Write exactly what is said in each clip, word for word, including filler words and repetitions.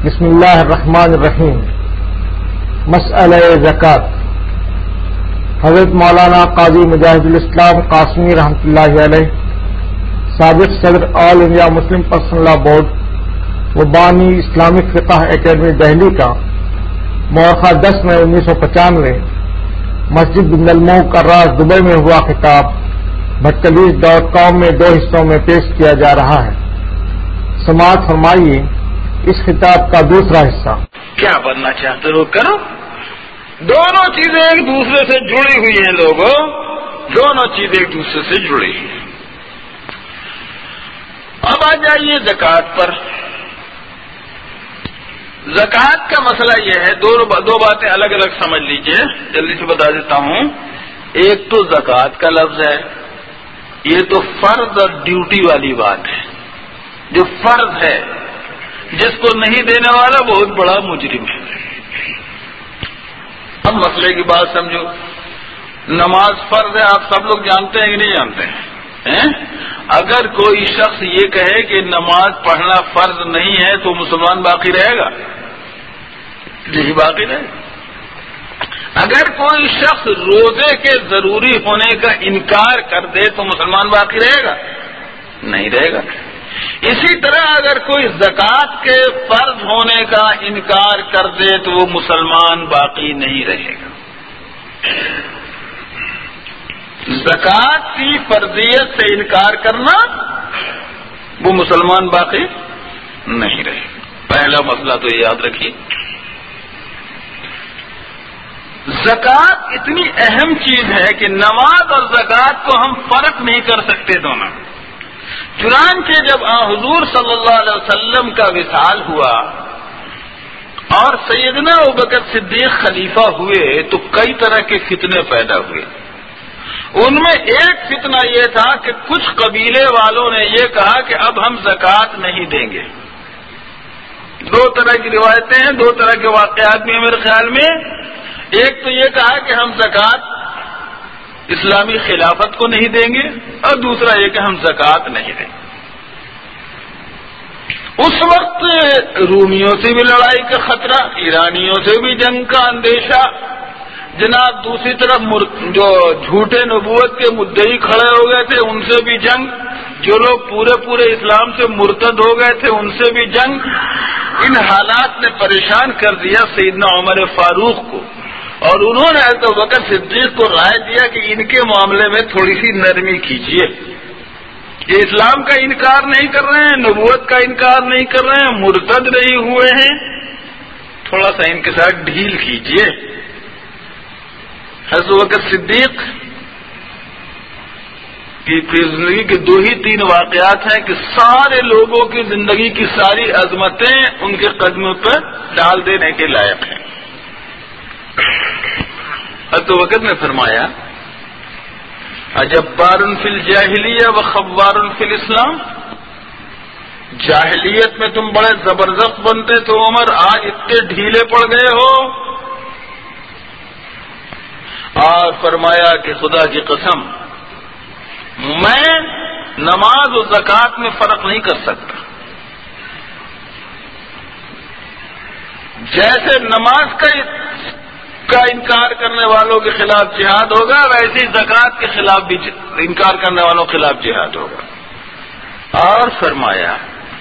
بسم اللہ الرحمن الرحیم۔ مسئلہ زکوٰۃ۔ حضرت مولانا قاضی مجاہد الاسلام قاسمی رحمۃ اللہ علیہ، سابق صدر all India Muslim personal law board و بانی اسلامک فقہ اکیڈمی دہلی کا مورخہ دس میں انیس سو پچانوے مسجد بن المو کراس دبئی میں ہوا خطاب بھٹکلیز ڈاٹ کام میں دو حصوں میں پیش کیا جا رہا ہے۔ سماعت فرمائیے اس خطاب کا دوسرا حصہ۔ کیا بننا چاہتے ہو کرو، دونوں چیزیں ایک دوسرے سے جڑی ہوئی ہیں لوگوں، دونوں چیزیں ایک دوسرے سے جڑی ہوئی ہیں۔ اب آ جائیے زکوٰۃ پر۔ زکوٰۃ کا مسئلہ یہ ہے، دو دو باتیں الگ الگ سمجھ لیجئے، جلدی سے بتا دیتا ہوں۔ ایک تو زکوٰۃ کا لفظ ہے، یہ تو فرض اور ڈیوٹی والی بات ہے، جو فرض ہے، جس کو نہیں دینے والا بہت بڑا مجرم ہے۔ اب مسئلے کی بات سمجھو، نماز فرض ہے، آپ سب لوگ جانتے ہیں کہ نہیں جانتے ہیں؟ اگر کوئی شخص یہ کہے کہ نماز پڑھنا فرض نہیں ہے تو مسلمان باقی رہے گا؟ یہی باقی رہے گا۔ اگر کوئی شخص روزے کے ضروری ہونے کا انکار کر دے تو مسلمان باقی رہے گا؟ نہیں رہے گا۔ اسی طرح اگر کوئی زکوٰۃ کے فرض ہونے کا انکار کر دے تو وہ مسلمان باقی نہیں رہے گا۔ زکوٰۃ کی فرضیت سے انکار کرنا، وہ مسلمان باقی نہیں رہے گا۔ پہلا مسئلہ تو یاد رکھیے، زکوٰۃ اتنی اہم چیز ہے کہ نماز اور زکوٰۃ کو ہم فرق نہیں کر سکتے دونوں۔ چنانچہ جب آن حضور صلی اللہ علیہ وسلم کا وصال ہوا اور سیدنا ابوبکر صدیق خلیفہ ہوئے تو کئی طرح کے فتنے پیدا ہوئے۔ ان میں ایک فتنہ یہ تھا کہ کچھ قبیلے والوں نے یہ کہا کہ اب ہم زکوٰۃ نہیں دیں گے۔ دو طرح کی روایتیں ہیں، دو طرح کے واقعات میں میرے خیال میں۔ ایک تو یہ کہا کہ ہم زکوٰۃ اسلامی خلافت کو نہیں دیں گے، اور دوسرا یہ کہ ہم زکوٰۃ نہیں دیں گے۔ اس وقت رومیوں سے بھی لڑائی کا خطرہ، ایرانیوں سے بھی جنگ کا اندیشہ، جناب دوسری طرف جو جھوٹے نبوت کے مدعی کھڑے ہو گئے تھے ان سے بھی جنگ، جو لوگ پورے پورے اسلام سے مرتد ہو گئے تھے ان سے بھی جنگ۔ ان حالات نے پریشان کر دیا سیدنا عمر فاروق کو، اور انہوں نے حضرت ابوبکر صدیق کو رائے دیا کہ ان کے معاملے میں تھوڑی سی نرمی کیجیے۔ یہ اسلام کا انکار نہیں کر رہے ہیں، نبوت کا انکار نہیں کر رہے ہیں، مرتد نہیں ہوئے ہیں، تھوڑا سا ان کے ساتھ ڈھیل کیجیے۔ حضرت ابوبکر صدیق کی زندگی کے دو ہی تین واقعات ہیں کہ سارے لوگوں کی زندگی کی ساری عظمتیں ان کے قدموں پر ڈال دینے کے لائق ہیں۔ حضرت ابوبکر نے فرمایا، اجبار فی الجاہلیہ و خوار فی الاسلام، جاہلیت میں تم بڑے زبردست بنتے تو عمر آج اتنے ڈھیلے پڑ گئے ہو۔ اور فرمایا کہ خدا کی قسم میں نماز و زکوٰۃ میں فرق نہیں کر سکتا۔ جیسے نماز کا کا انکار کرنے والوں کے خلاف جہاد ہوگا، ویسے ہی زکوٰۃ کے خلاف بھی انکار کرنے والوں کے خلاف جہاد ہوگا۔ اور فرمایا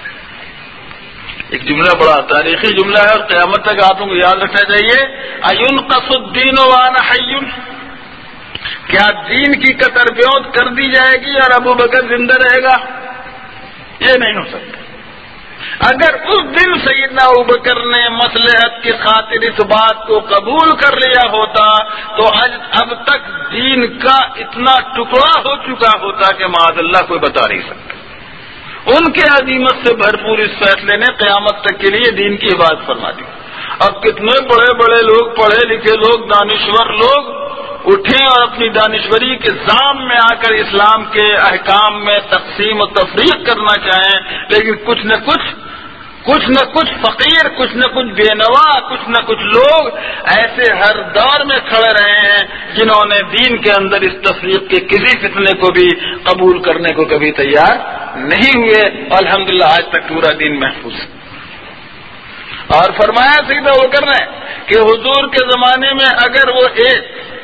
ایک جملہ بڑا تاریخی جملہ ہے اور قیامت تک آپ کو یاد رکھنا چاہیے، اَيُنْقَصُ الدِّينُ وَأَنَا حَيٌّ، کیا دین کی قطر بیوت کر دی جائے گی اور ابو بکر زندہ رہے گا؟ یہ نہیں ہو سکتا۔ اگر اس دن سیدنا ابوبکر نے مصلحت کی خاطر اس بات کو قبول کر لیا ہوتا تو اب تک دین کا اتنا ٹکڑا ہو چکا ہوتا کہ معاذ اللہ کوئی بتا نہیں سکتا۔ ان کے عظیمت سے بھرپور اس فیصلے نے قیامت تک کے لیے دین کی حفاظت فرما دی۔ اب کتنے بڑے بڑے لوگ، پڑھے لکھے لوگ، دانشور لوگ اٹھیں اور اپنی دانشوری کے ذام میں آ کر اسلام کے احکام میں تقسیم و تفریق کرنا چاہیں، لیکن کچھ نہ کچھ کچھ نہ کچھ فقیر، کچھ نہ کچھ بے نوا، کچھ نہ کچھ لوگ ایسے ہر دور میں کھڑے رہے ہیں جنہوں نے دین کے اندر اس تفریق کے کسی فتنے کو بھی قبول کرنے کو کبھی تیار نہیں ہوئے۔ الحمدللہ آج تک پورا دین محفوظ ہے۔ اور فرمایا سیدھا وہ کرنا ہے کہ حضور کے زمانے میں اگر وہ ایک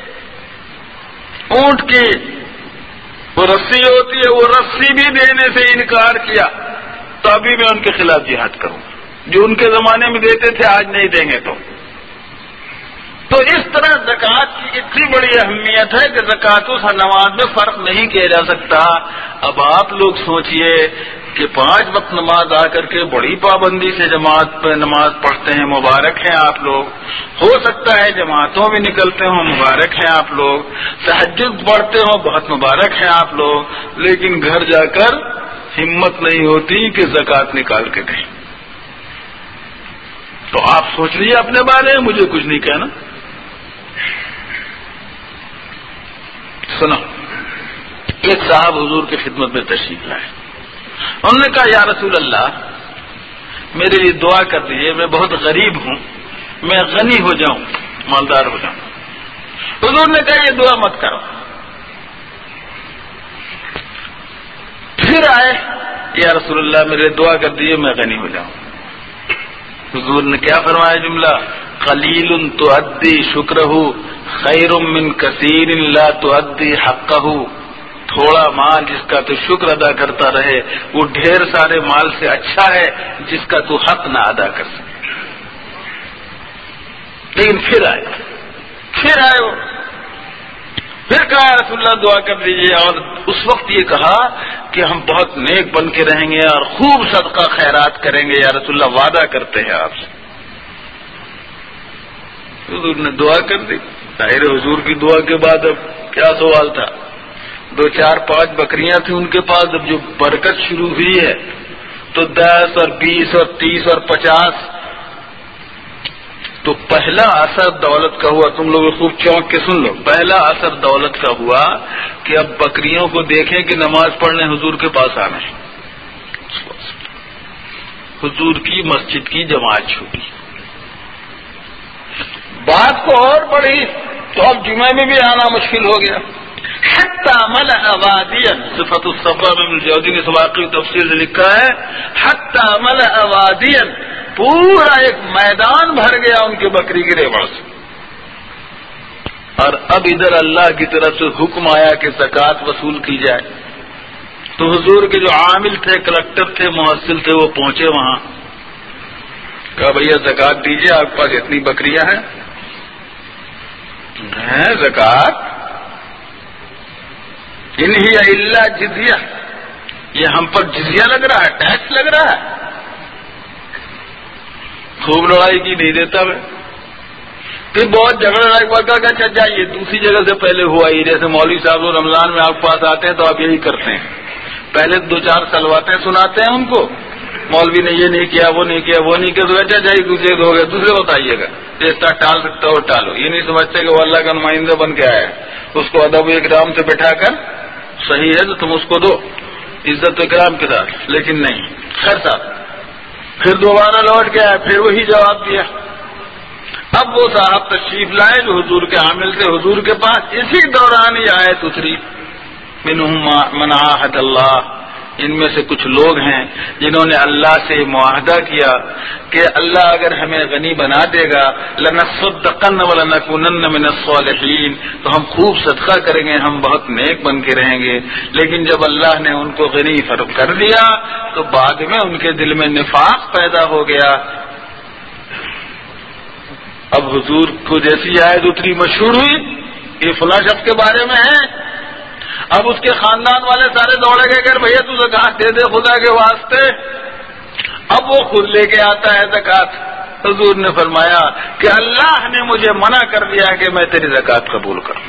اونٹ کی وہ رسی ہوتی ہے وہ رسی بھی دینے سے انکار کیا تو ابھی میں ان کے خلاف جہاد کروں، جو ان کے زمانے میں دیتے تھے آج نہیں دیں گے تو تو اس طرح زکوٰۃ کی اتنی بڑی اہمیت ہے کہ زکوٰۃ و نماز میں فرق نہیں کیا جا سکتا۔ اب آپ لوگ سوچئے کہ پانچ وقت نماز آ کر کے بڑی پابندی سے جماعت پہ نماز پڑھتے ہیں، مبارک ہیں آپ لوگ، ہو سکتا ہے جماعتوں میں نکلتے ہوں، مبارک ہیں آپ لوگ، تہجد پڑھتے ہوں، بہت مبارک ہیں آپ لوگ، لیکن گھر جا کر ہمت نہیں ہوتی کہ زکوٰۃ نکال کے دیں۔ تو آپ سوچ لیجیے اپنے بارے میں، مجھے کچھ نہیں کہنا۔ سنو، ایک صاحب حضور کی خدمت میں تشریف لائے، انہوں نے کہا یا رسول اللہ میرے لیے دعا کر دیجیے، میں بہت غریب ہوں، میں غنی ہو جاؤں، مالدار ہو جاؤں۔ حضور نے کہا یہ دعا مت کرو۔ پھر آئے یا رسول اللہ میرے لیے دعا کر دیجیے میں غنی ہو جاؤں۔ حضور نے کیا فرمایا جملہ، قلیل تؤدی شکرہ خیر من کثیر لا تؤدی حقہ، تھوڑا مال جس کا تو شکر ادا کرتا رہے وہ ڈھیر سارے مال سے اچھا ہے جس کا تو حق نہ ادا کر سکے۔ لیکن پھر آئے پھر آئے وہ پھر کہا رسول اللہ دعا کر دیجیے، اور اس وقت یہ کہا کہ ہم بہت نیک بن کے رہیں گے اور خوب صدقہ خیرات کریں گے یا رسول اللہ، وعدہ کرتے ہیں آپ سے۔ حضور نے دعا کر دی۔ ظاہر حضور کی دعا کے بعد اب کیا سوال تھا، دو چار پانچ بکریاں تھیں ان کے پاس، اب جو برکت شروع ہوئی ہے تو دس اور بیس اور تیس اور پچاس، تو پہلا اثر دولت کا ہوا، تم لوگ خوب چونک کے سن لو، پہلا اثر دولت کا ہوا کہ اب بکریوں کو دیکھیں کہ نماز پڑھنے حضور کے پاس آنا ہے۔ حضور کی مسجد کی جماعت چھوٹی، بات کو اور بڑھی تو اب جمعے میں بھی آنا مشکل ہو گیا۔ حتی ملأ وادیا، صفت الصفا میں ابن الجوزی نے اس واقعی تفسیر سے لکھا ہے، حتی ملأ وادیا، پورا ایک میدان بھر گیا ان کے بکری کی ریوڑ سے۔ اور اب ادھر اللہ کی طرف سے حکم آیا کہ زکوٰۃ وصول کی جائے، تو حضور کے جو عامل تھے، کلکٹر تھے، محصل تھے، وہ پہنچے وہاں، کہا بھیا زکوٰۃ دیجیے، آپ کے پاس اتنی بکریاں ہیں ہیں زکوٰۃ، ان ہی الا جزیہ، یہ ہم پر جزیہ لگ رہا ہے، ٹیکس لگ رہا ہے۔ خوب لڑائی کی، نہیں دیتا میں، پھر بہت جھگڑا لڑائی ہوا، کہا کہ اچھا جائیے دوسری جگہ سے پہلے ہوا ہی، جیسے مولوی صاحب لوگ رمضان میں آپ کے پاس آتے ہیں تو آپ یہی کرتے ہیں، پہلے دو چار سلواتیں سناتے ہیں ان کو، مولوی نے یہ نہیں کیا، وہ نہیں کیا، وہ نہیں کیا، تو اچھا جائیے دوسرے ہو گیا، دوسرے بتائیے گا، جس طرح ٹال سکتا ہو ٹالو، یہ نہیں سمجھتے کہ وہ اللہ کا نمائندہ بن کے آیا ہے، اس کو ادب و اکرام سے بٹھا کر صحیح ہے تو تم اس کو دو عزت و اکرام کے ساتھ، لیکن نہیں، خیر صاحب پھر دوبارہ لوٹ کے آیا، پھر وہی جواب دیا۔ اب وہ صاحب تشریف لائے جو حضور کے عامل تھے حضور کے پاس، اسی دوران یہ آیت اتری، منہم من عاہد اللہ، ان میں سے کچھ لوگ ہیں جنہوں نے اللہ سے معاہدہ کیا کہ اللہ اگر ہمیں غنی بنا دے گا لنصدقن ولنکونن من الصالحین، تو ہم خوب صدقہ کریں گے، ہم بہت نیک بن کے رہیں گے۔ لیکن جب اللہ نے ان کو غنی فرق کر دیا تو بعد میں ان کے دل میں نفاق پیدا ہو گیا۔ اب حضور کو جیسی آیت اتری مشہور ہوئی، یہ فلاں شخص کے بارے میں ہے، اب اس کے خاندان والے سارے دوڑے گئے کہ بھیا تو زکوٰۃ دے دے خدا کے واسطے، اب وہ خود لے کے آتا ہے زکوٰۃ۔ حضور نے فرمایا کہ اللہ نے مجھے منع کر دیا کہ میں تیری زکوٰۃ قبول کروں۔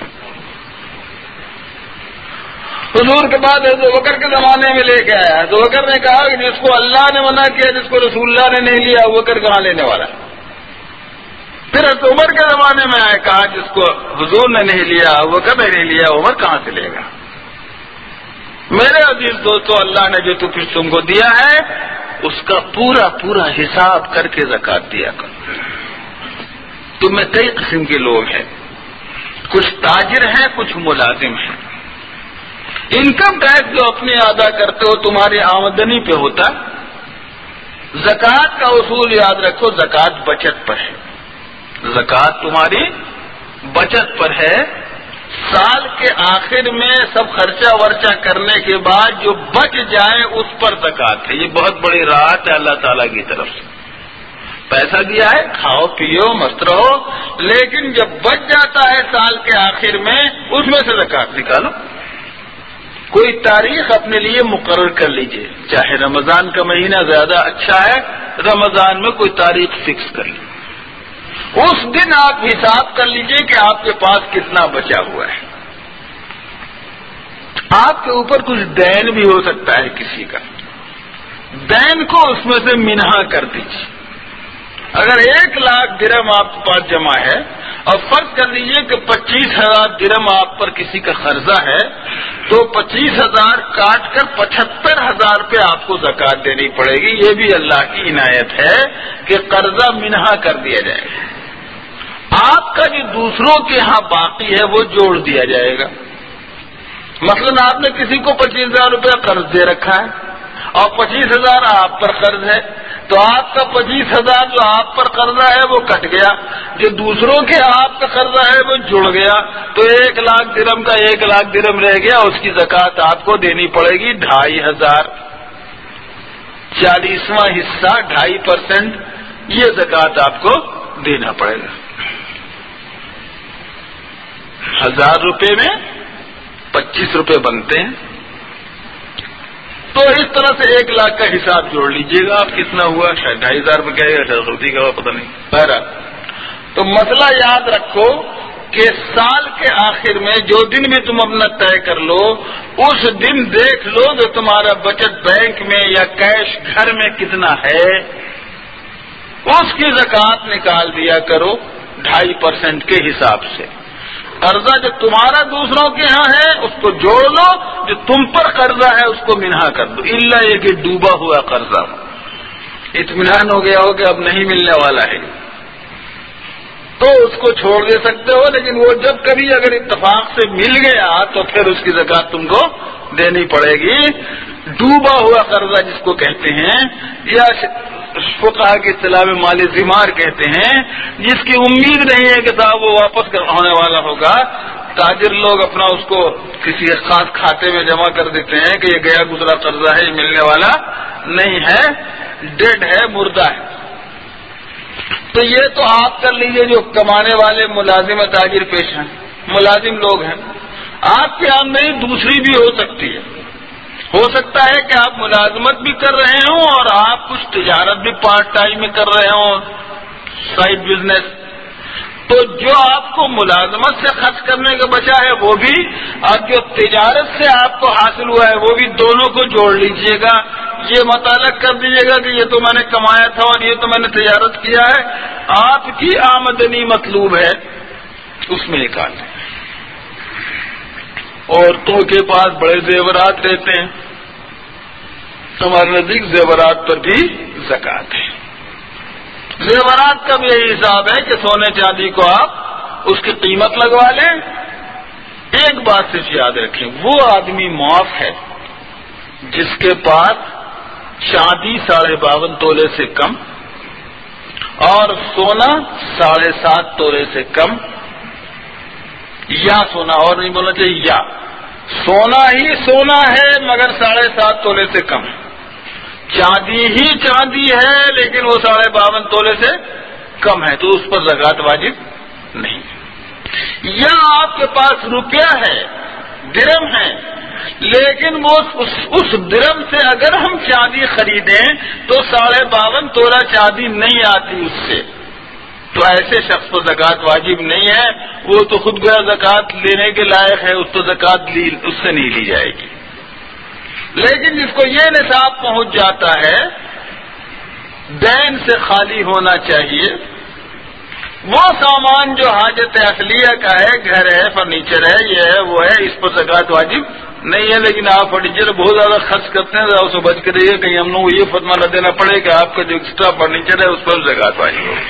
حضور کے بعد ابو بکر کے زمانے میں لے کے آیا، ابو بکر نے کہا کہ جس کو اللہ نے منع کیا، جس کو رسول اللہ نے نہیں لیا، ابو بکر کہاں لینے والا ہے؟ پھر عمر کے زمانے میں آئے، کہا جس کو حضور نے نہیں لیا، ابو بکر نے نہیں لیا، عمر کہاں سے لے گا؟ میرے عزیز دوستو، اللہ نے جو تم کو دیا ہے اس کا پورا پورا حساب کر کے زکوٰۃ دیا کرو۔ تم میں کئی قسم کے لوگ ہیں، کچھ تاجر ہیں، کچھ ملازم ہیں۔ انکم ٹیکس جو اپنے ادا کرتے ہو تمہاری آمدنی پہ ہوتا ہے، زکوٰۃ کا اصول یاد رکھو، زکوٰۃ بچت پر ہے، زکوٰۃ تمہاری بچت پر ہے. سال کے آخر میں سب خرچہ ورچہ کرنے کے بعد جو بچ جائے اس پر زکوٰۃ ہے. یہ بہت بڑی راحت ہے اللہ تعالیٰ کی طرف سے. پیسہ دیا ہے، کھاؤ پیو مست رہو، لیکن جب بچ جاتا ہے سال کے آخر میں اس میں سے زکوٰۃ نکالو. کوئی تاریخ اپنے لیے مقرر کر لیجئے، چاہے رمضان کا مہینہ زیادہ اچھا ہے، رمضان میں کوئی تاریخ فکس کر لیجیے. اس دن آپ حساب کر لیجئے کہ آپ کے پاس کتنا بچا ہوا ہے. آپ کے اوپر کچھ دین بھی ہو سکتا ہے کسی کا، دین کو اس میں سے منہا کر دیجیے. اگر ایک لاکھ درہم آپ کے پاس جمع ہے اور فرض کر لیجئے کہ پچیس ہزار درہم آپ پر کسی کا قرضہ ہے، تو پچیس ہزار کاٹ کر پچہتر ہزار پہ آپ کو زکوٰۃ دینی پڑے گی. یہ بھی اللہ کی عنایت ہے کہ قرضہ منہا کر دیا جائے گا. آپ کا جو دوسروں کے ہاں باقی ہے وہ جوڑ دیا جائے گا. مثلا آپ نے کسی کو پچیس ہزار روپیہ قرض دے رکھا ہے اور پچیس ہزار آپ پر قرض ہے، تو آپ کا پچیس ہزار جو آپ پر قرضہ ہے وہ کٹ گیا، جو دوسروں کے آپ کا قرضہ ہے وہ جڑ گیا، تو ایک لاکھ درہم کا ایک لاکھ درہم رہ گیا. اس کی زکوٰۃ آپ کو دینی پڑے گی ڈھائی ہزار. چالیسواں حصہ ڈھائی پرسینٹ یہ زکوٰۃ آپ کو دینا پڑے گا. ہزار روپے میں پچیس روپے بنتے ہیں، تو اس طرح سے ایک لاکھ کا حساب جوڑ لیجئے گا آپ کتنا ہوا. شاید ڈھائی ہزار میں کیا ہے، شاید غلطی کا پتہ نہیں. بہرحال تو مسئلہ یاد رکھو کہ سال کے آخر میں جو دن بھی تم اپنا طے کر لو، اس دن دیکھ لو کہ تمہارا بچت بینک میں یا کیش گھر میں کتنا ہے، اس کی زکوٰۃ نکال دیا کرو ڈھائی پرسینٹ کے حساب سے. قرضہ جو تمہارا دوسروں کے ہاں ہے اس کو جوڑ لو، جو تم پر قرضہ ہے اس کو منہا کر دو. الا یہ کہ ڈوبا ہوا قرضہ اطمینان ہو گیا ہو کہ اب نہیں ملنے والا ہے تو اس کو چھوڑ دے سکتے ہو، لیکن وہ جب کبھی اگر اتفاق سے مل گیا تو پھر اس کی زکوٰۃ تم کو دینی پڑے گی. ڈوبا ہوا قرضہ جس کو کہتے ہیں، یا فقہا کی اصطلاح میں مال زمار کہتے ہیں، جس کی امید نہیں ہے کہ صاحب وہ واپس ہونے والا ہوگا. تاجر لوگ اپنا اس کو کسی خاص کھاتے میں جمع کر دیتے ہیں کہ یہ گیا گزرا قرضہ ہے، یہ ملنے والا نہیں ہے، ڈیڈ ہے، مردہ ہے. تو یہ تو آپ کر لیجئے جو کمانے والے ملازم تاجر پیش ہیں، ملازم لوگ ہیں. آپ کی آمدنی دوسری بھی ہو سکتی ہے. ہو سکتا ہے کہ آپ ملازمت بھی کر رہے ہوں اور آپ کچھ تجارت بھی پارٹ ٹائم میں کر رہے ہوں، سائڈ بزنس. تو جو آپ کو ملازمت سے خرچ کرنے کا بچا ہے وہ بھی، اور جو تجارت سے آپ کو حاصل ہوا ہے وہ بھی، دونوں کو جوڑ لیجئے گا. یہ مطالعہ کر دیجیے گا کہ یہ تو میں نے کمایا تھا اور یہ تو میں نے تجارت کیا ہے. آپ کی آمدنی مطلوب ہے اس میں نکال دیں. عورتوں کے پاس بڑے زیورات رہتے ہیں، ہمارے نزدیک زیورات پر بھی زکوٰۃ ہے. زیورات کا بھی یہی حساب ہے کہ سونے چاندی کو آپ اس کی قیمت لگوا لیں. ایک بات صرف یاد رکھیں، وہ آدمی معاف ہے جس کے پاس چاندی ساڑھے باون تولے سے کم اور سونا ساڑھے سات تولے سے کم، یا سونا اور نہیں بولنا چاہیے، یا سونا ہی سونا ہے مگر ساڑھے سات تولے سے کم، چاندی ہی چاندی ہے لیکن وہ ساڑھے باون تولے سے کم ہے، تو اس پر زکوٰۃ واجب نہیں. یا آپ کے پاس روپیہ ہے، درہم ہے، لیکن وہ اس, اس درہم سے اگر ہم چاندی خریدیں تو ساڑھے باون تولہ چاندی نہیں آتی اس سے، تو ایسے شخص پر زکوٰۃ واجب نہیں ہے. وہ تو خود گویا زکوٰۃ لینے کے لائق ہے، اس تو زکوٰۃ اس سے نہیں لی جائے گی. لیکن جس کو یہ نصاب پہنچ جاتا ہے، دین سے خالی ہونا چاہیے، وہ سامان جو حاجت اصلیہ کا ہے، گھر ہے، فرنیچر ہے، یہ ہے وہ ہے، اس پر زکوٰۃ واجب نہیں ہے. لیکن آپ فرنیچر بہت زیادہ خرچ کرتے ہیں، ذرا اسے بچ کے رہیے کہیں ہم لوگوں کو یہ فتویٰ نہ دینا پڑے کہ آپ کا جو ایکسٹرا فرنیچر ہے اس پر زکوٰۃ واجب ہو.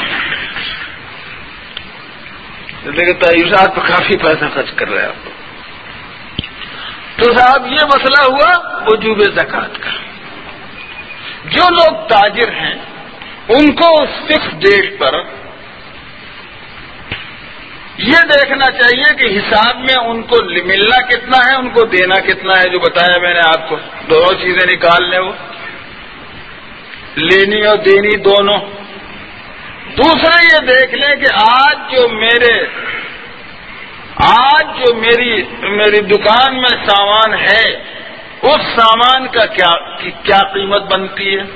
لیکن تعیشات پہ کافی پیسہ خرچ کر رہے ہیں آپ. تو صاحب یہ مسئلہ ہوا وجوب زکوٰۃ کا. جو لوگ تاجر ہیں ان کو اس فکس ڈیٹ پر یہ دیکھنا چاہیے کہ حساب میں ان کو ملنا کتنا ہے، ان کو دینا کتنا ہے، جو بتایا میں نے آپ کو دونوں چیزیں نکال لیں، وہ لینی اور دینی دونوں۔ دوسرا یہ دیکھ لیں کہ آج جو میرے آج جو میری میری دکان میں سامان ہے اس سامان کا کیا کیا قیمت بنتی ہے،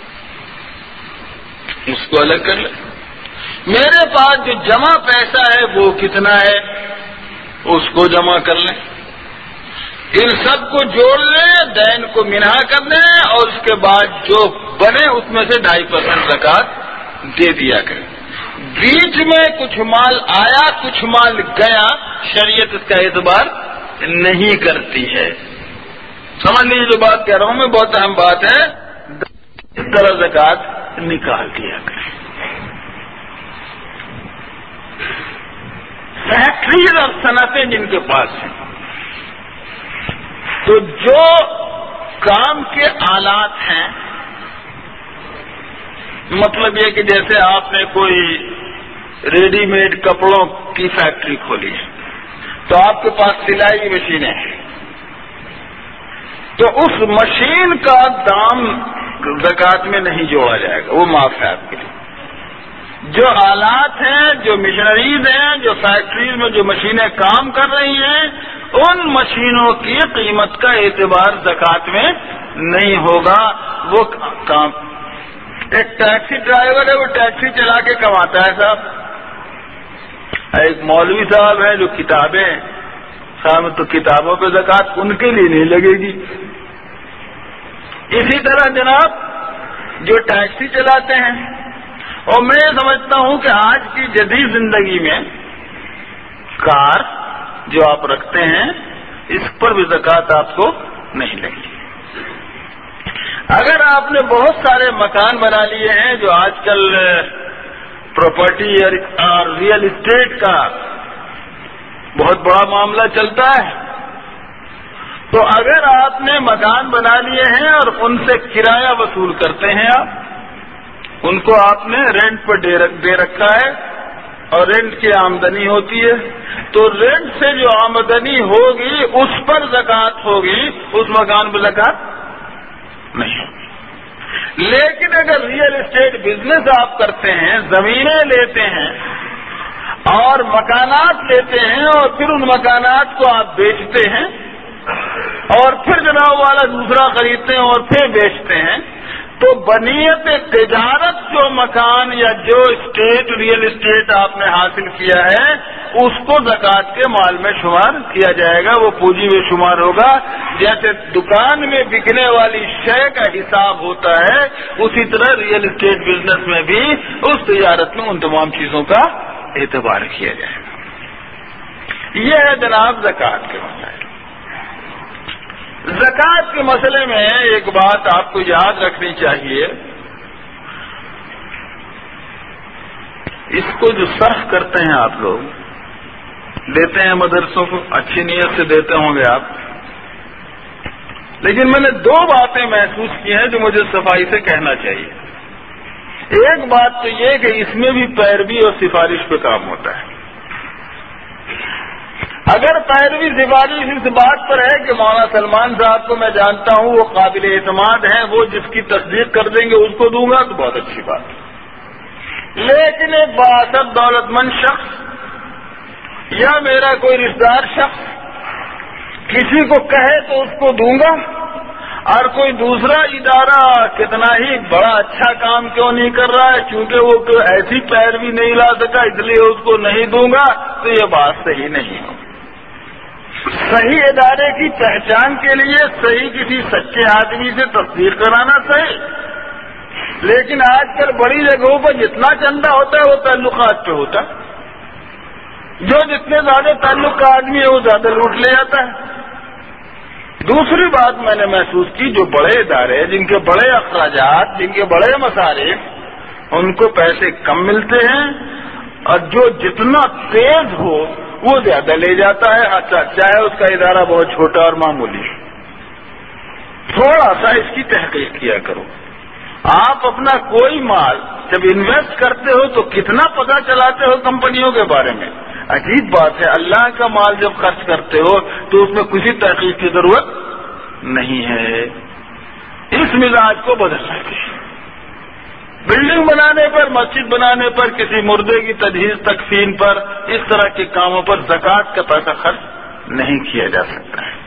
اس کو الگ کر لیں۔ میرے پاس جو جمع پیسہ ہے وہ کتنا ہے، اس کو جمع کر لیں۔ ان سب کو جوڑ لیں، دین کو منہا کر دیں، اور اس کے بعد جو بنے اس میں سے ڈھائی پرسنٹ زکوٰۃ دے دیا کریں۔ بیچ میں کچھ مال آیا کچھ مال گیا، شریعت اس کا اعتبار نہیں کرتی ہے۔ سمجھ لیجیے جو بات کہہ رہا ہوں میں بہت اہم بات ہے، اس طرح زکوٰۃ نکال دیا کریں۔ فیکٹریز اور صنعتیں جن کے پاس ہیں، تو جو کام کے آلات ہیں، مطلب یہ کہ جیسے آپ نے کوئی ریڈی میڈ کپڑوں کی فیکٹری کھولی ہے تو آپ کے پاس سلائی کی مشینیں ہیں، تو اس مشین کا دام زکوٰۃ میں نہیں جوڑا جائے گا، وہ معاف ہے آپ کے لیے۔ جو آلات ہیں، جو مشینریز ہیں، جو فیکٹریز میں جو مشینیں کام کر رہی ہیں، ان مشینوں کی قیمت کا اعتبار زکوٰۃ میں نہیں ہوگا۔ وہ کام ایک ٹیکسی ڈرائیور ہے، وہ ٹیکسی چلا کے کماتا ہے صاحب، ایک مولوی صاحب ہیں جو کتابیں صاحب، تو کتابوں پہ زکوٰۃ ان کے لیے نہیں لگے گی۔ اسی طرح جناب جو ٹیکسی چلاتے ہیں، اور میں سمجھتا ہوں کہ آج کی جدید زندگی میں کار جو آپ رکھتے ہیں اس پر بھی زکوٰۃ آپ کو نہیں لگی۔ اگر آپ نے بہت سارے مکان بنا لیے ہیں، جو آج کل پراپرٹی اور ریئل اسٹیٹ کا بہت بڑا معاملہ چلتا ہے، تو اگر آپ نے مکان بنا لیے ہیں اور ان سے کرایہ وصول کرتے ہیں، آپ ان کو آپ نے رینٹ پر دے رکھا ہے اور رینٹ کی آمدنی ہوتی ہے، تو رینٹ سے جو آمدنی ہوگی اس پر زکوٰۃ ہوگی، اس مکان پر زکوٰۃ نہیں ہوگی۔ لیکن اگر ریئل اسٹیٹ بزنس آپ کرتے ہیں، زمینیں لیتے ہیں اور مکانات لیتے ہیں اور پھر ان مکانات کو آپ بیچتے ہیں اور پھر جناب والا دوسرا خریدتے ہیں اور پھر بیچتے ہیں، تو بنیت تجارت جو مکان یا جو اسٹیٹ ریئل اسٹیٹ آپ نے حاصل کیا ہے اس کو زکوٰۃ کے مال میں شمار کیا جائے گا، وہ پونجی میں شمار ہوگا۔ جیسے دکان میں بکنے والی شے کا حساب ہوتا ہے، اسی طرح ریئل اسٹیٹ بزنس میں بھی اس تجارت میں ان تمام چیزوں کا اعتبار کیا جائے گا۔ یہ ہے جناب زکوٰۃ کے مسائل۔ زکوٰۃ کے مسئلے میں ایک بات آپ کو یاد رکھنی چاہیے، اس کو جو صرف کرتے ہیں آپ لوگ، دیتے ہیں مدرسوں کو، اچھی نیت سے دیتے ہوں گے آپ، لیکن میں نے دو باتیں محسوس کی ہیں جو مجھے صفائی سے کہنا چاہیے۔ ایک بات تو یہ کہ اس میں بھی پیروی اور سفارش پہ کام ہوتا ہے۔ اگر پیروی سفارش اس بات پر ہے کہ مولانا سلمان صاحب کو میں جانتا ہوں، وہ قابل اعتماد ہیں، وہ جس کی تصدیق کر دیں گے اس کو دوں گا، تو بہت اچھی بات ہے۔ لیکن ایک بااثر دولت مند شخص یا میرا کوئی رشتہ دار شخص کسی کو کہے تو اس کو دوں گا، اور کوئی دوسرا ادارہ کتنا ہی بڑا اچھا کام کیوں نہیں کر رہا ہے، چونکہ وہ کوئی ایسی پیروی نہیں لا سکا اس لیے اس کو نہیں دوں گا، تو یہ بات صحیح نہیں ہو۔ صحیح ادارے کی پہچان کے لیے صحیح کسی سچے آدمی سے تصدیق کرانا صحیح، لیکن آج کل بڑی جگہوں پر جتنا چندہ ہوتا ہے وہ تعلقات پہ ہوتا ہے، جو جتنے زیادہ تعلق کا آدمی ہے وہ زیادہ لوٹ لے جاتا ہے۔ دوسری بات میں نے محسوس کی، جو بڑے ادارے جن کے بڑے اخراجات، جن کے بڑے مصارف، ان کو پیسے کم ملتے ہیں، اور جو جتنا تیز ہو وہ زیادہ لے جاتا ہے، اچھا چاہے اس کا ادارہ بہت چھوٹا اور معمولی۔ تھوڑا سا اس کی تحقیق کیا کرو۔ آپ اپنا کوئی مال جب انویسٹ کرتے ہو تو کتنا پتہ چلاتے ہو کمپنیوں کے بارے میں؟ عجیب بات ہے، اللہ کا مال جب خرچ کرتے ہو تو اس میں کسی تحقیق کی ضرورت نہیں ہے۔ اس مزاج کو بدلنا چاہیے۔ بلڈنگ بنانے پر، مسجد بنانے پر، کسی مردے کی تجہیز تکفین پر، اس طرح کے کاموں پر زکوٰۃ کا پیسہ خرچ نہیں کیا جا سکتا ہے۔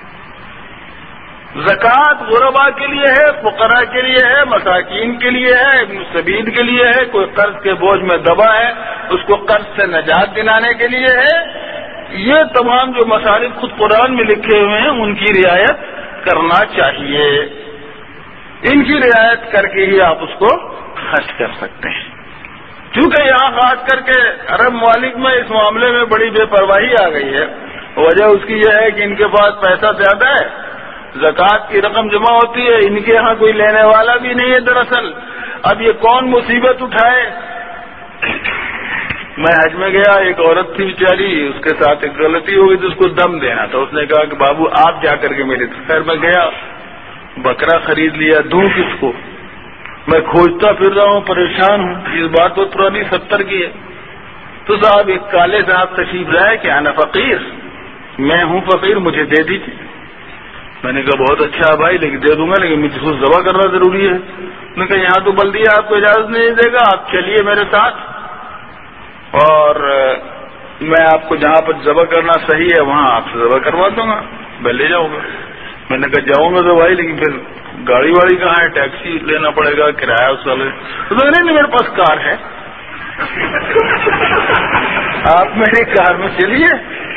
زکوٰۃ غرباء کے لیے ہے، فقراء کے لیے ہے، مساکین کے لیے ہے، ابن السبیل کے لیے ہے، کوئی قرض کے بوجھ میں دبا ہے اس کو قرض سے نجات دلانے کے لیے ہے۔ یہ تمام جو مصارف خود قرآن میں لکھے ہوئے ہیں ان کی رعایت کرنا چاہیے۔ ان کی رعایت کر کے ہی آپ اس کو خرچ کر سکتے ہیں۔ چونکہ یہاں خاص کر کے عرب ممالک میں اس معاملے میں بڑی بے پرواہی آ گئی ہے، وجہ اس کی یہ ہے کہ ان کے پاس پیسہ زیادہ ہے، زکوٰۃ کی رقم جمع ہوتی ہے، ان کے ہاں کوئی لینے والا بھی نہیں ہے دراصل۔ اب یہ کون مصیبت اٹھائے؟ میں حج میں گیا، ایک عورت تھی بیچاری، اس کے ساتھ ایک غلطی ہو گئی تو اس کو دم دینا تھا۔ اس نے کہا کہ بابو آپ جا کر کے میرے، خیر میں گیا، بکرا خرید لیا، دوں کس کو؟ میں کھوجتا پھر رہا ہوں، پریشان ہوں، اس بات بہت پرانی ستر کی ہے۔ تو صاحب ایک کالے صاحب تشریف لائے کہ انا فقیر، میں ہوں فقیر، مجھے دے دیجیے۔ میں نے کہا بہت اچھا بھائی، لیکن دے دوں گا، لیکن مجھے خود ذبح کرنا ضروری ہے۔ میں نے کہا یہاں تو بلدیہ آپ کو اجازت نہیں دے گا، آپ چلیے میرے ساتھ اور میں آپ کو جہاں پر ذبح کرنا صحیح ہے وہاں آپ سے ذبح کروا دوں گا، میں لے جاؤں گا۔ میں نے کہا جاؤں گا تو بھائی، لیکن پھر گاڑی واڑی کہاں ہے، ٹیکسی لینا پڑے گا، کرایہ اس والے۔ تو نہیں نہیں میرے پاس کار ہے، آپ میری کار میں چلیے۔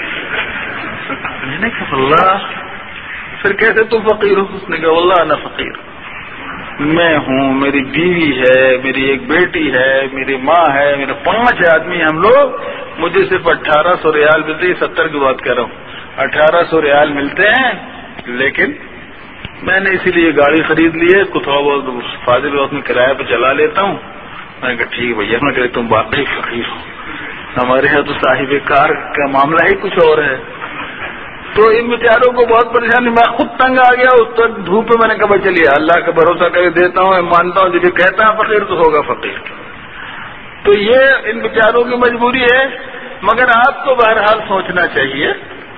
میں نے کہا اللہ، پھر کیسے تم فقیر ہو؟ اس نے کہا واللہ انا فقیر، میں ہوں، میری بیوی ہے، میری ایک بیٹی ہے، میری ماں ہے، میرے پانچ آدمی ہم لوگ، مجھے صرف اٹھارہ سو ریال ملتے ہیں، ستر کی بات کر رہا ہوں، اٹھارہ سو ریال ملتے ہیں، لیکن میں نے اسی لیے گاڑی خرید لی ہے، اس کو تھوڑا بہت فاضل وقت میں کرایہ پہ چلا لیتا ہوں۔ میں نے کہا ٹھیک بھیا، میں کہ تم واقعی فقیر ہو، ہمارے یہاں تو صاحب کار کا معاملہ ہی کچھ اور ہے۔ تو ان بیچاروں کو بہت پریشانی، میں خود تنگ آ گیا اس وقت دھوپ میں۔ میں نے کہا بھائی چلیے اللہ کا بھروسہ کر دیتا ہوں، میں مانتا ہوں جب یہ کہتا ہے فقیر تو ہوگا فقیر۔ تو یہ ان بیچاروں کی مجبوری ہے، مگر آپ کو بہرحال سوچنا چاہیے۔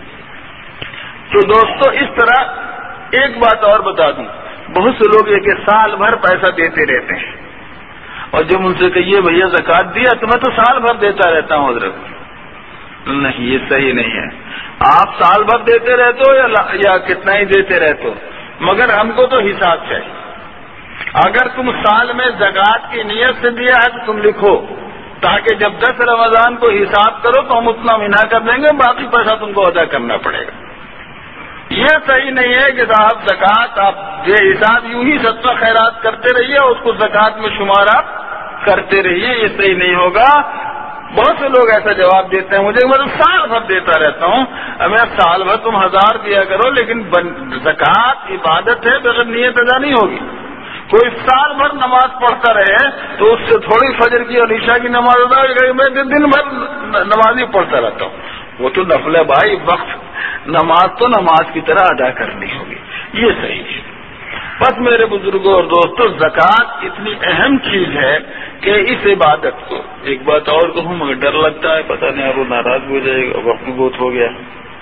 تو دوستو اس طرح ایک بات اور بتا دوں، بہت سے لوگ یہ کہ سال بھر پیسہ دیتے رہتے ہیں، اور جب ان سے کہیے بھیا زکوٰۃ دیا تو میں تو سال بھر دیتا رہتا ہوں حضرت، نہیں یہ صحیح نہیں ہے۔ آپ سال بھر دیتے رہتے ہو یا, یا کتنا ہی دیتے رہتے ہو، مگر ہم کو تو حساب چاہیے۔ اگر تم سال میں زکوٰۃ کی نیت سے دیا ہے تو تم لکھو، تاکہ جب دس رمضان کو حساب کرو تو ہم اتنا منا کر دیں گے، باقی پیسہ تم کو ادا کرنا پڑے گا۔ یہ صحیح نہیں ہے کہ صاحب زکوٰۃ آپ بے حساب یوں ہی صدقہ خیرات کرتے رہیے اور اس کو زکوٰۃ میں شمار آپ کرتے رہیے، یہ صحیح نہیں ہوگا۔ بہت سے لوگ ایسا جواب دیتے ہیں مجھے، میں تو سال بھر دیتا رہتا ہوں۔ میں سال بھر تم ہزار دیا کرو، لیکن زکوٰۃ عبادت ہے، بغیر نیت ادا نہیں ہوگی۔ کوئی سال بھر نماز پڑھتا رہے تو اس سے تھوڑی فجر کی اور عشاء کی نماز ادا ہو گئی، میں دن بھر نماز ہی پڑھتا رہتا ہوں، وہ تو نفل ہے بھائی، وقت نماز تو نماز کی طرح ادا کرنی ہوگی، یہ صحیح ہے۔ بس میرے بزرگوں اور دوستوں، زکوٰۃ اتنی اہم چیز ہے کہ اس عبادت کو، ایک بات اور کہوں مگر ڈر لگتا ہے، پتہ نہیں آپ وہ ناراض ہو جائے گا، وقت بہت ہو گیا۔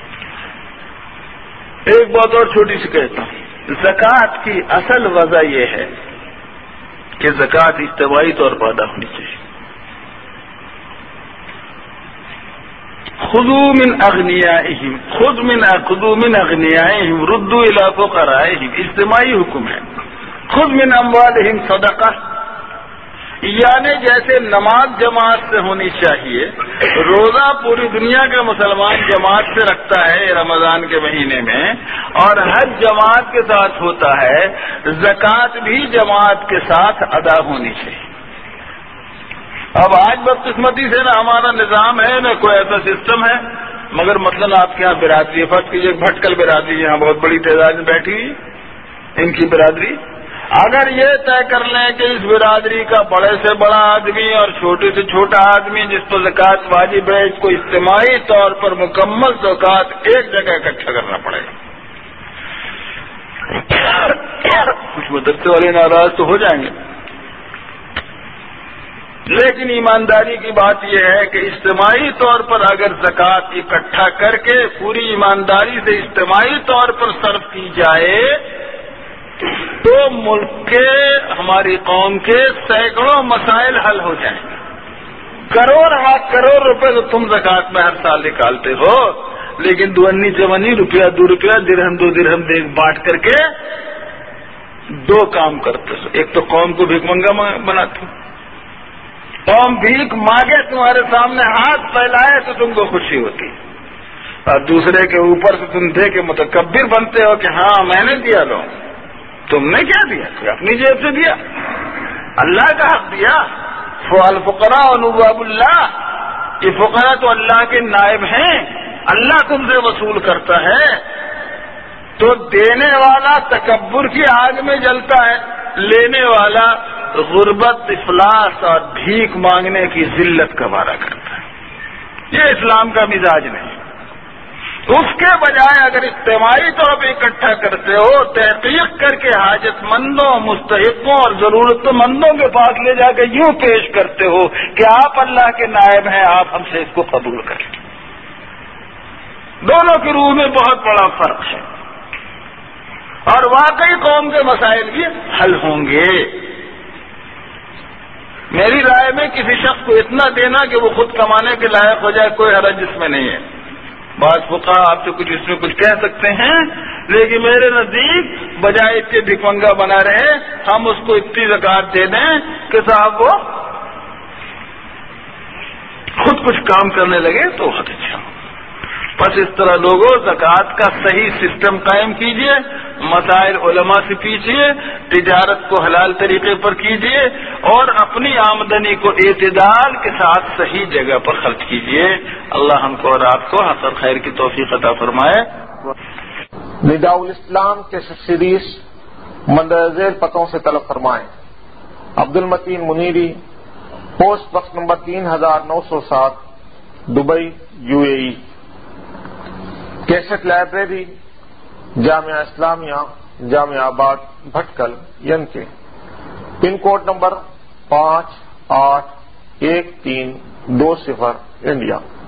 ایک بات اور چھوٹی سی کہتا ہوں، زکوٰۃ کی اصل وجہ یہ ہے کہ زکوٰۃ اجتماعی طور پر ادا ہونی چاہیے۔ خذوا من اغنیائہم خذ من خذوا من اغنیائہم ردوا الی فقرائہم، اجتماعی حکم ہے۔ خذ من اموالہم صدقہ، یعنی جیسے نماز جماعت سے ہونی چاہیے، روزہ پوری دنیا کا مسلمان جماعت سے رکھتا ہے رمضان کے مہینے میں، اور حج جماعت کے ساتھ ہوتا ہے، زکوٰۃ بھی جماعت کے ساتھ ادا ہونی چاہیے۔ اب آج بدقسمتی سے نہ ہمارا نظام ہے نہ کوئی ایسا سسٹم ہے، مگر مثلاً آپ کے یہاں برادری، فرض کیجیے بھٹکل برادری یہاں بہت بڑی تعداد میں بیٹھی ہوئی، ان کی برادری، اگر یہ طے کر لیں کہ اس برادری کا بڑے سے بڑا آدمی اور چھوٹے سے چھوٹا آدمی جس پر زکوٰۃ واجب ہے، اس کو اجتماعی طور پر مکمل زکوٰۃ ایک جگہ اکٹھا کرنا پڑے گا، کچھ مدرسے والے ناراض تو ہو جائیں گے، لیکن ایمانداری کی بات یہ ہے کہ اجتماعی طور پر اگر زکوٰۃ اکٹھا کر کے پوری ایمانداری سے اجتماعی طور پر صرف کی جائے تو ملک کے، ہماری قوم کے سینکڑوں مسائل حل ہو جائیں گے۔ کروڑ ہاں کروڑ روپے تو تم زکوٰۃ میں ہر سال نکالتے ہو، لیکن دو انی چونی روپیہ دو روپیہ درہم دو درہم دے بانٹ کر کے دو کام کرتے ہو۔ ایک تو قوم کو بھیک منگا بناتے ہو، قوم بھیک مانگے تمہارے سامنے ہاتھ پھیلائے تو تم کو خوشی ہوتی، اور دوسرے کے اوپر سے تم دے کے متکبر بنتے ہو کہ ہاں میں نے دیا، لو تم نے کیا دیا؟ اپنی جیب سے دیا، اللہ کا حق دیا۔ فالفقراء ونواب اللہ، یہ فقراء تو اللہ کے نائب ہیں، اللہ تم سے وصول کرتا ہے، تو دینے والا تکبر کی آگ میں جلتا ہے، لینے والا غربت، افلاس اور بھیک مانگنے کی ذلت کا وعدہ کرتا ہے۔ یہ اسلام کا مزاج نہیں۔ اس کے بجائے اگر اجتماعی طور پہ اکٹھا کرتے ہو، تحقیق کر کے حاجت مندوں، مستحقوں اور ضرورت مندوں کے پاس لے جا کے یوں پیش کرتے ہو کہ آپ اللہ کے نائب ہیں، آپ ہم سے اس کو قبول کریں۔ دونوں کی روح میں بہت بڑا فرق ہے، اور واقعی قوم کے مسائل بھی حل ہوں گے۔ میری رائے میں کسی شخص کو اتنا دینا کہ وہ خود کمانے کے لائق ہو جائے، کوئی حرج اس میں نہیں ہے۔ بعض فقہا آپ سے کچھ اس میں کچھ کہہ سکتے ہیں، لیکن میرے نزدیک بجائے اس کے بھکمنگا بنا رہے، ہم اس کو اتنی زکوٰۃ دے دیں کہ صاحب وہ خود کچھ کام کرنے لگے تو بہت اچھا ہو۔ بس اس طرح لوگوں زکوٰۃ کا صحیح سسٹم قائم کیجئے، مسائل علماء سے پوچھیے، تجارت کو حلال طریقے پر کیجئے، اور اپنی آمدنی کو اعتدال کے ساتھ صحیح جگہ پر خرچ کیجئے۔ اللہ ہم کو اور آپ کو حق اور خیر کی توفیق عطا فرمائے۔ نداء الاسلام کے سیریز مندرجہ ذیل پتوں سے طلب فرمائیں: Abdul Mateen Muniri, post box number تین ہزار نو سو سات، Dubai, U A E. Cassette library, Jamia Islamia, Jamia Abad, Bhatkal, ین کے، پن کوڈ نمبر پانچ آٹھ ایک تین دو صفر، انڈیا۔